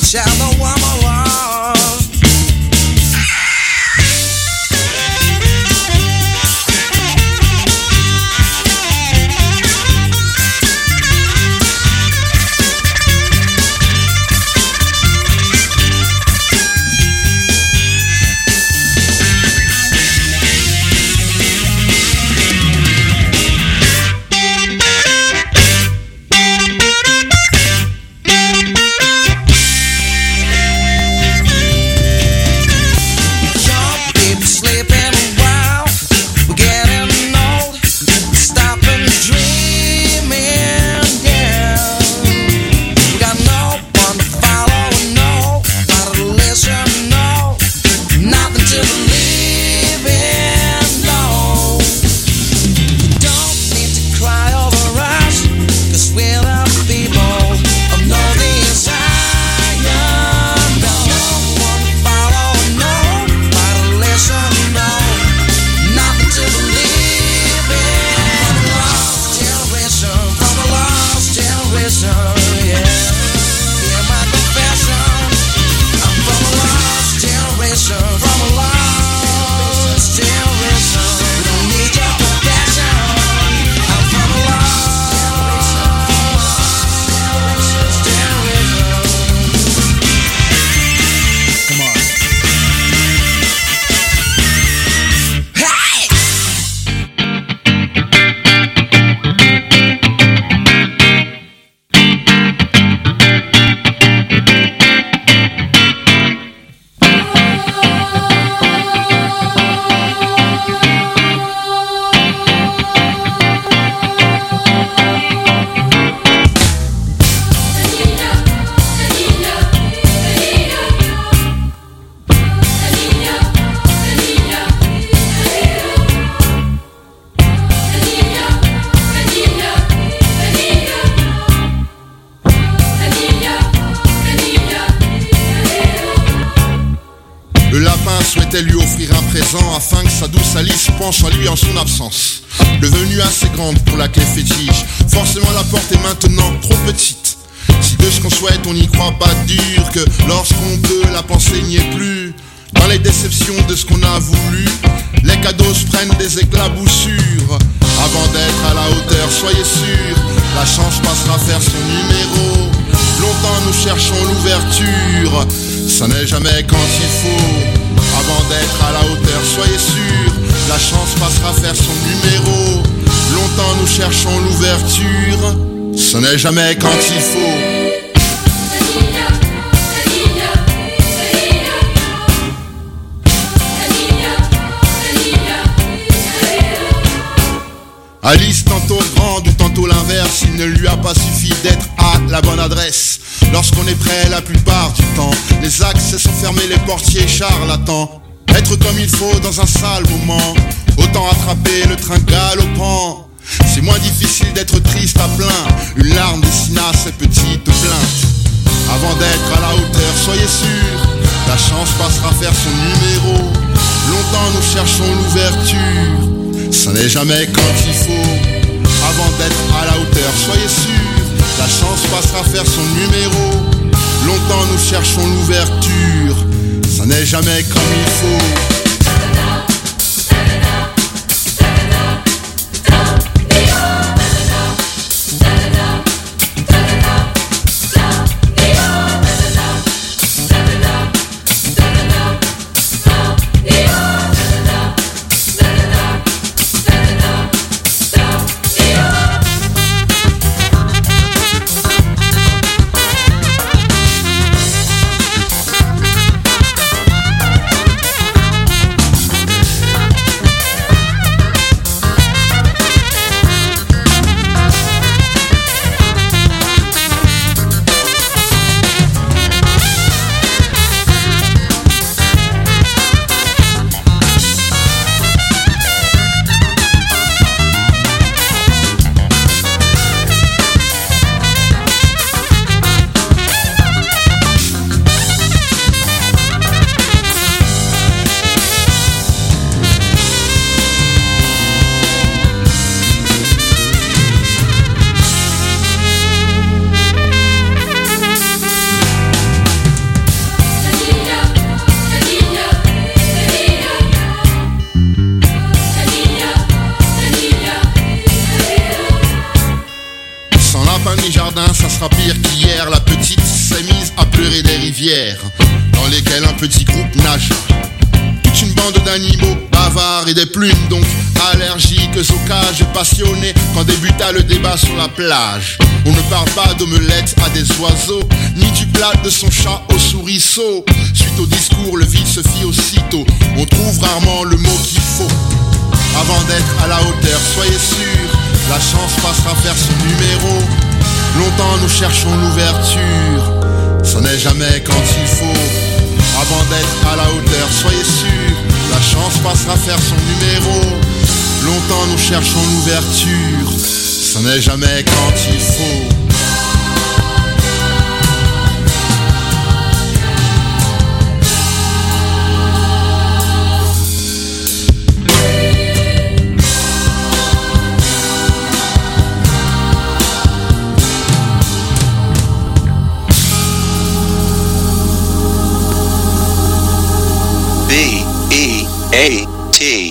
souhaitait lui offrir un présent afin que sa douce Alice penche à lui en son absence. Devenue assez grande pour la clé fétiche, forcément la porte est maintenant trop petite. Si de ce qu'on souhaite on n'y croit pas dur, que lorsqu'on peut la pensée n'y est plus. Dans les déceptions de ce qu'on a voulu, les cadeaux se prennent des éclaboussures. Avant d'être à la hauteur, soyez sûrs, la chance passera faire son numéro. Longtemps nous cherchons l'ouverture, ça n'est jamais quand il faut. Avant d'être à la hauteur, soyez sûrs, la chance passera faire son numéro. Longtemps nous cherchons l'ouverture, ça n'est jamais quand il faut. Alice tantôt grande ou tantôt l'inverse, il ne lui a pas suffi d'être à la bonne adresse. Lorsqu'on est prêt la plupart du temps, les axes sont fermés, les portiers charlatans. Être comme il faut dans un sale moment, autant attraper le train galopant. C'est moins difficile d'être triste à plein, une larme dessina ses petites plaintes. Avant d'être à la hauteur, soyez sûrs, la chance passera faire son numéro. Longtemps nous cherchons l'ouverture, ça n'est jamais quand il faut. Avant d'être à la hauteur, soyez sûrs, la chance passera faire son numéro. Longtemps nous cherchons l'ouverture, ça n'est jamais comme il faut. sera pire qu'hier. La petite s'est mise à pleurer des rivières dans lesquelles un petit groupe nage. Toute une bande d'animaux bavards et des plumes donc allergiques aux cages, passionnés quand débuta le débat sur la plage. On ne parle pas d'omelette à des oiseaux, ni du plat de son chat au souriceau. Suite au discours, le vide se fit aussitôt. On trouve rarement le mot qu'il faut. Avant d'être à la hauteur, soyez sûrs, la chance passera faire son numéro. Longtemps nous cherchons l'ouverture, ça n'est jamais quand il faut. Avant d'être à la hauteur, soyez sûrs, la chance passera faire son numéro. Longtemps nous cherchons l'ouverture, ça n'est jamais quand il faut. B-E-A-T.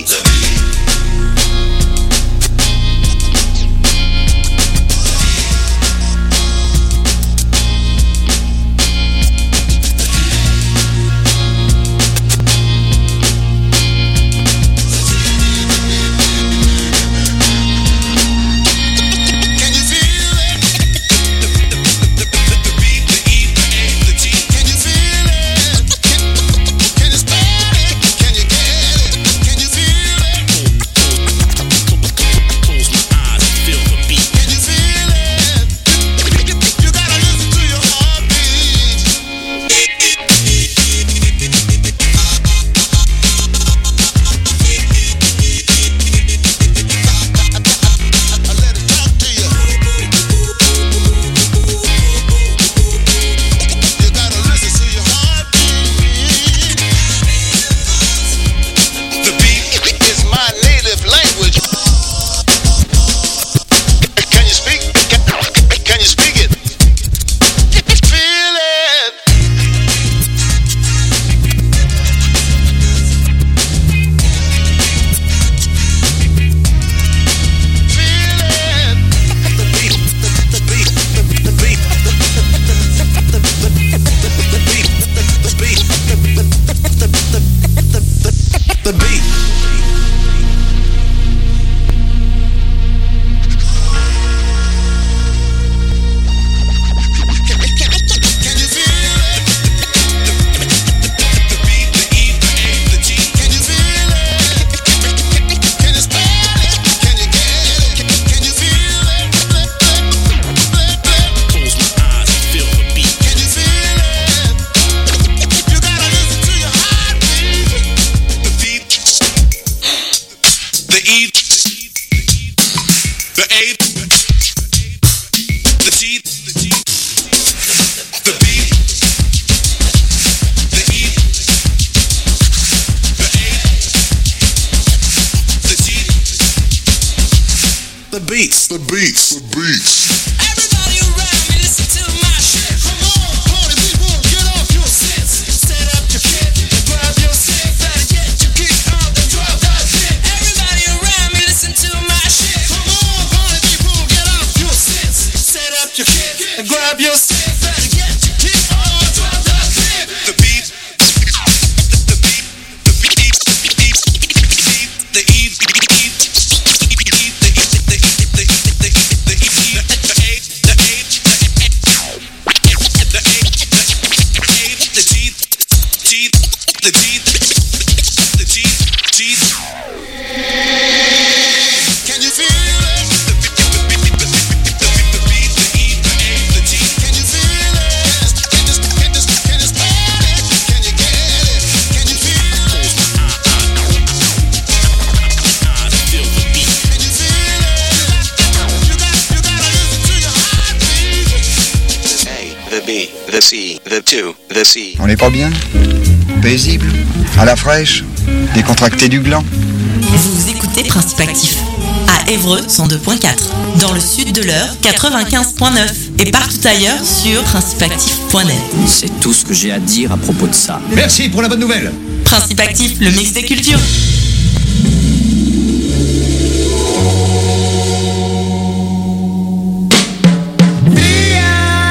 The beats. Everybody around me, listen to my shit. Come on, party people, get off your sits. Set up your kit, grab your stick, better get your kick out and drop that shit. Everybody around me, listen to my shit. Come on, party people, get off your sits. Set up your kit, and grab your stick, better get your kick out and drop that shit. The beat. The C, the 2, the C. On n'est pas bien? Paisible? À la fraîche? Décontracté du gland? Vous écoutez Principe Actif à Évreux 102.4, dans le sud de l'Eure 95.9 et partout ailleurs sur principeactif.net. C'est tout ce que j'ai à dire à propos de ça. Merci pour la bonne nouvelle. Principe Actif, le mix des cultures. Yeah.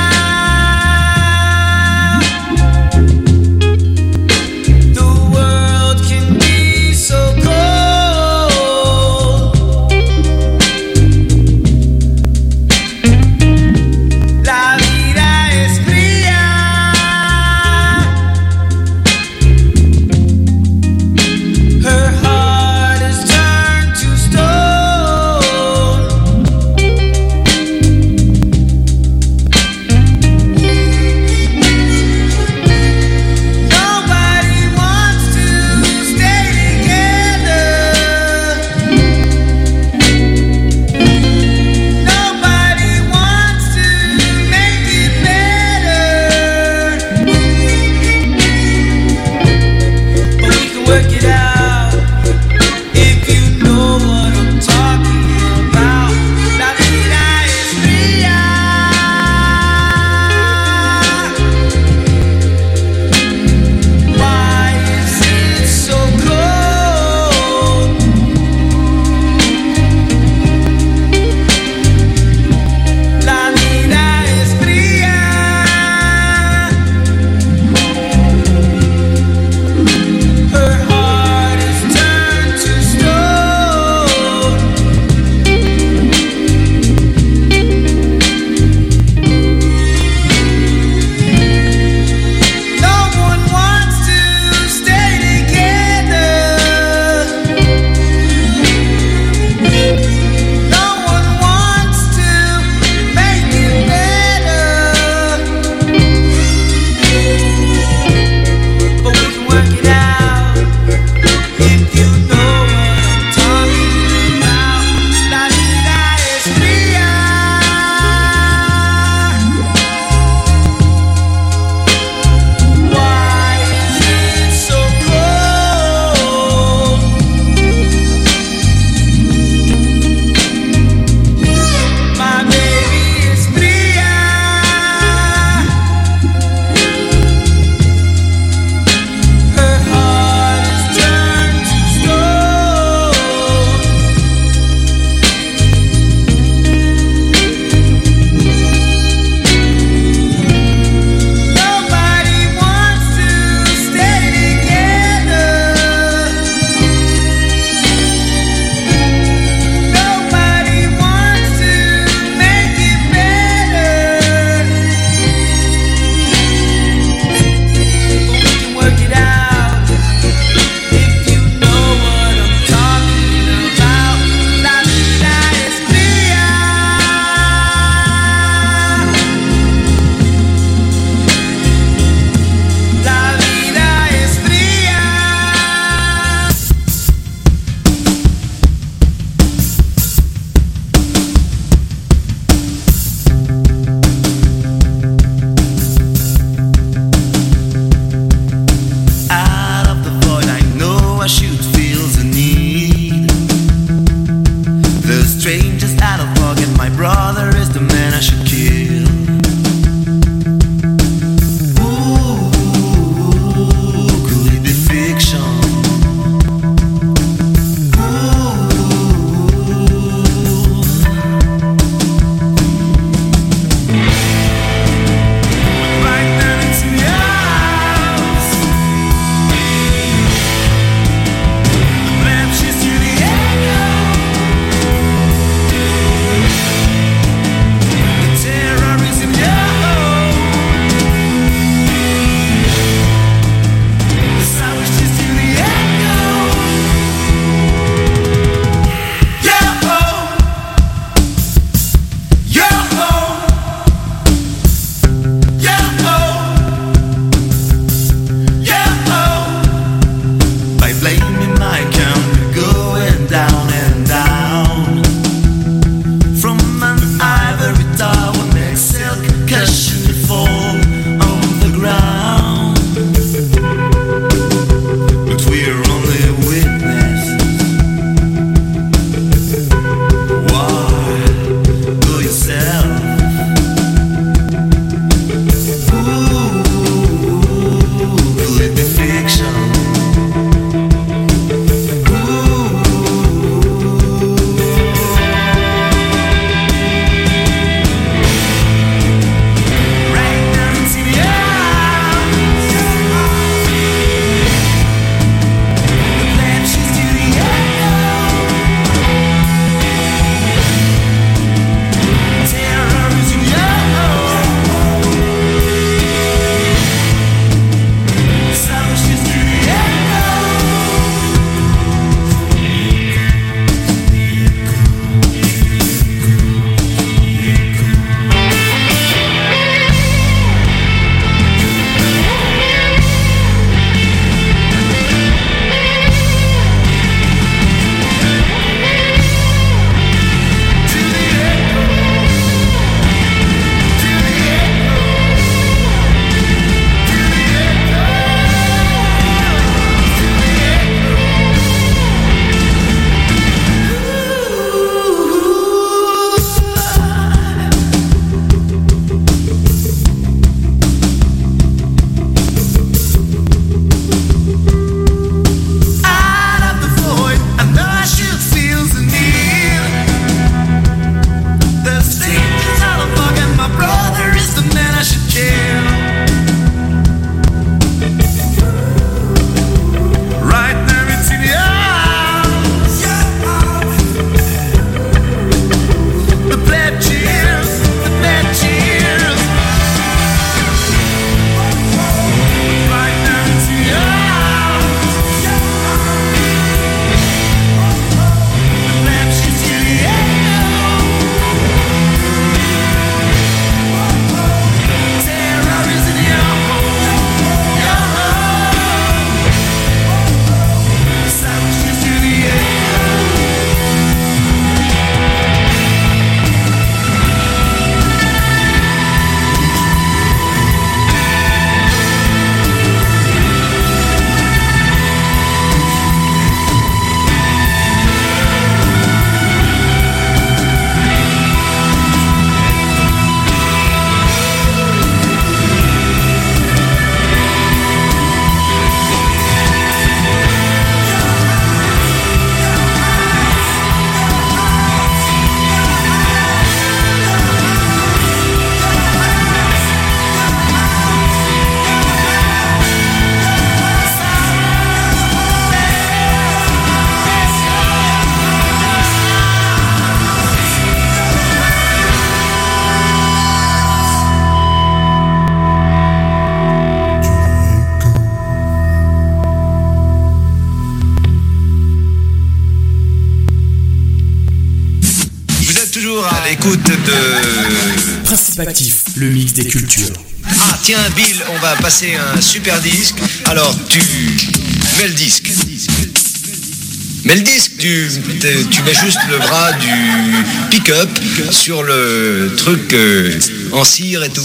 l'écoute de... Principe Actif, le mix des cultures. Ah tiens Bill, on va passer un super disque. Alors tu mets le disque. Mais le disque, tu mets juste le bras du pick-up sur le truc en cire et tout.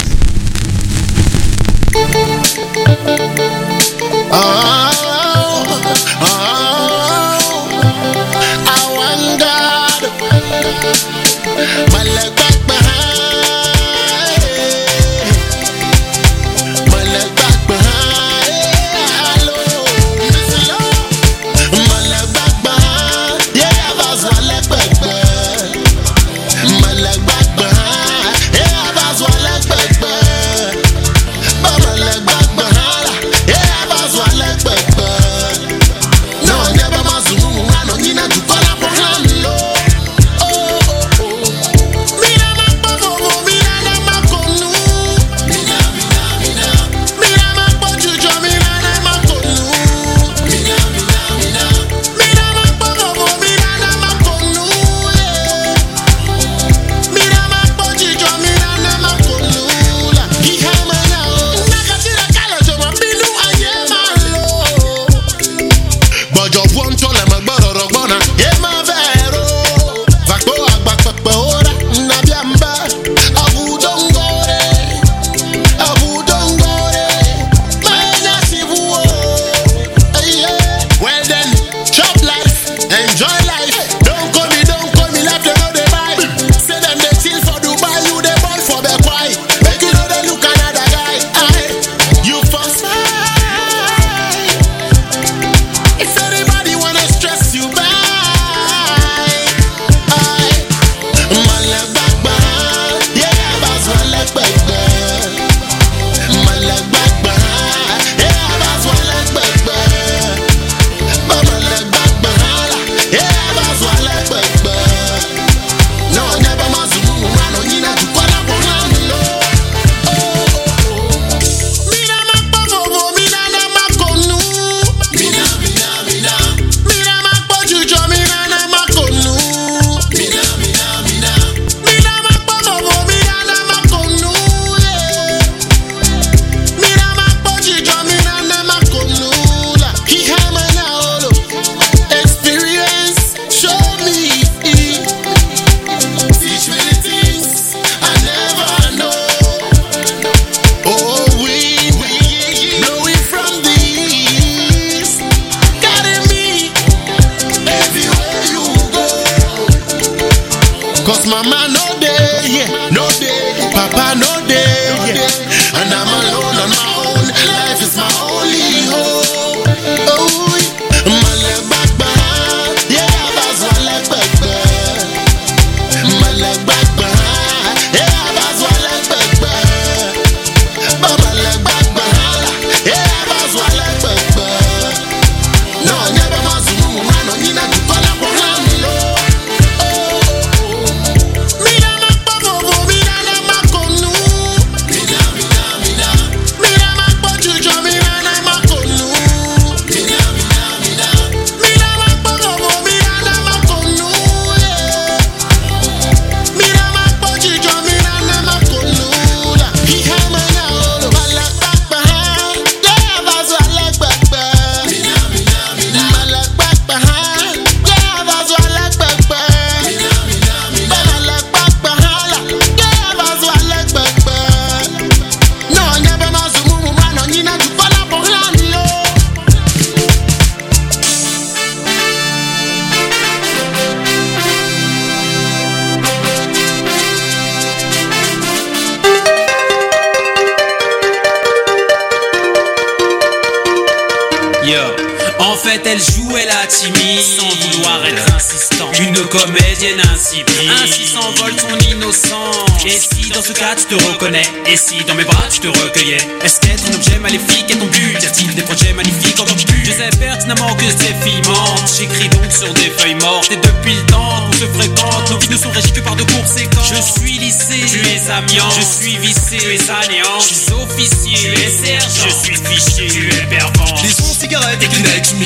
Elle jouait la timide sans vouloir être insistant. Une comédienne insipide. Ainsi s'envole son innocence. Et si dans ce cas tu te reconnais? Et si dans mes bras tu te recueillais? Est-ce qu'être un objet maléfique est ton but? Y a-t-il des projets magnifiques en ton but? Je sais pertinemment que ces filles mentent. J'écris donc sur des feuilles mortes. Et depuis le temps qu'on se fréquente, nos vies ne sont régies que par de courts séquences. Je suis lycée, tu es amiant. Je suis vissé, tu es anéant. Je suis officier, tu es sergent. Je suis fichier, tu es pervers. Les sons, cigarettes et Kleenex, tu te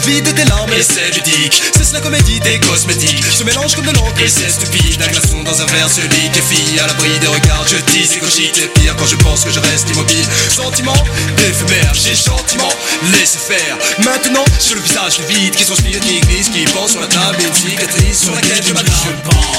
vide tes larmes et c'est ludique. C'est la comédie des cosmétiques. Je mélange comme de l'encre et c'est stupide. Un glaçon dans un verre se liquéfie à l'abri des regards. Je dis c'est gauchite et pire quand je pense que je reste immobile. Sentiment éphémère, j'ai gentiment laissé faire. Maintenant sur le visage vide qui transpire, qui glisse, qui pense sur la table et une cicatrice sur laquelle je m'attends. Je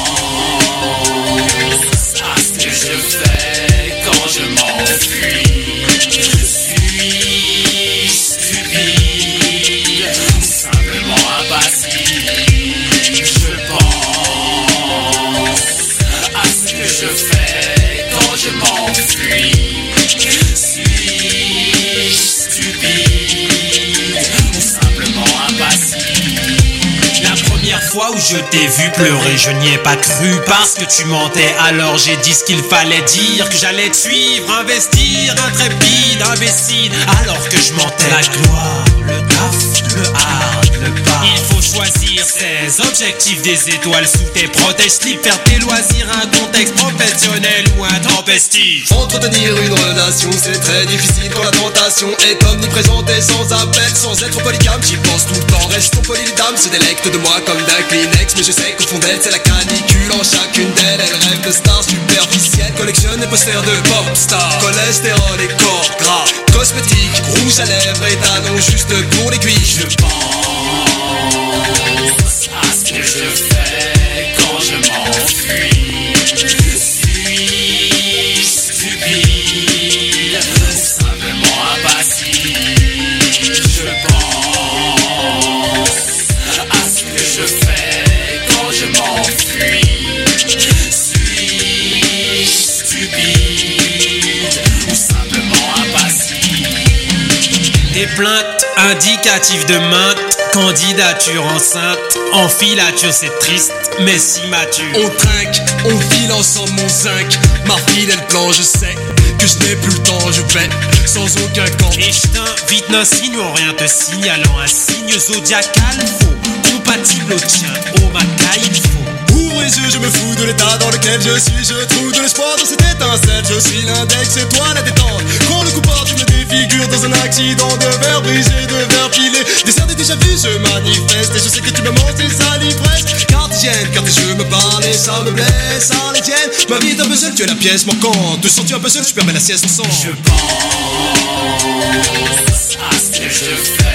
pense à ce que je fais quand je m'enfuis. Je suis stupide, simplement impassible. Je pense à ce que je fais quand je m'enfuis. Suis-je stupide ou simplement impassible? La première fois où je t'ai vu pleurer, je n'y ai pas cru parce que tu mentais. Alors j'ai dit ce qu'il fallait dire, que j'allais te suivre, investir, intrépide, imbécile. Alors que je mentais. La gloire, le taf, le hard, le pas. Il faut choisir ses objectifs, des étoiles sous tes protèges slip, faire tes loisirs, un contexte professionnel ou intempestif. Entretenir une relation, c'est très difficile quand la tentation est omniprésente et sans appel, sans être polygame. J'y pense tout le temps, restons polis, les dames se délectent de moi comme d'un Kleenex. Mais je sais qu'au fond d'elle, c'est la canicule. En chacune d'elles, elle rêve de stars superficielles. Collectionne les posters de pop stars. Cholestérol et corps gras, cosmétique, rouge à lèvres et talons juste pour l'aiguille. Je pense à ce que je fais quand je m'enfuis. Suis-je stupide ou simplement impassible? Je pense à ce que je fais quand je m'enfuis. Suis-je stupide ou simplement impassible? Des plaintes indicatives de maintes candidatures enceinte. En filature c'est triste mais si mature. On trinque, on file ensemble mon zinc. Ma fille elle plan, je sais que je n'ai plus le temps, je vais sans aucun camp. Et je t'invite d'un signe en rien te signalant un signe zodiacal faux, compatible au tien, au macaille il faut. Ouvre les yeux, je me fous de l'état dans lequel je suis. Je trouve de l'espoir dans cette étincelle. Je suis l'index et toi la détente. Quand le coup part, tu me défigures dans un accident de verre brisé, de verre pilé. Des cernes déjà vues se manifestent et je sais que tu me mens, c'est ça l'ivresse. Cartesienne, car tes yeux me parlent et ça me blesse. À les tiennes, ma vie est un puzzle, tu es la pièce manquante. Te sens-tu un peu seul, je permets la sieste ensemble. Je pense à ce que je fais